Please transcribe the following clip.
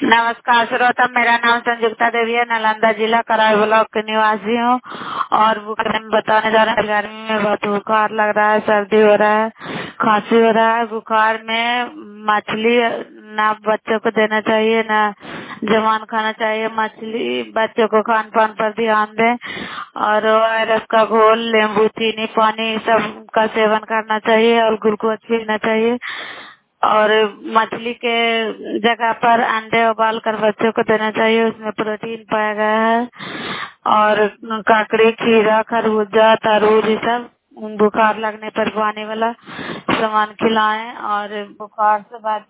नमस्कार श्रोता, मेरा नाम संजुक्ता देवी है। नालंदा जिला कराई ब्लॉक के निवासी हूँ और बुखार में बताने जा रहे हैं। गर्मी में बहुत बुखार लग रहा है, सर्दी हो रहा है, खांसी हो रहा है। बुखार में मछली ना बच्चों को देना चाहिए, ना जवान खाना चाहिए। मछली बच्चों को खान पान पर ध्यान दें और ORS का घोल, नींबू, चीनी, पानी सब का सेवन करना चाहिए और ग्लूकोज पीना चाहिए। और मछली के जगह पर अंडे उबाल कर बच्चों को देना चाहिए, उसमें प्रोटीन पाया गया है। और काकड़ी, खीरा, खरबूजा, तरबूज ये सब बुखार लगने पर पानी वाला सामान खिलाएं और बुखार से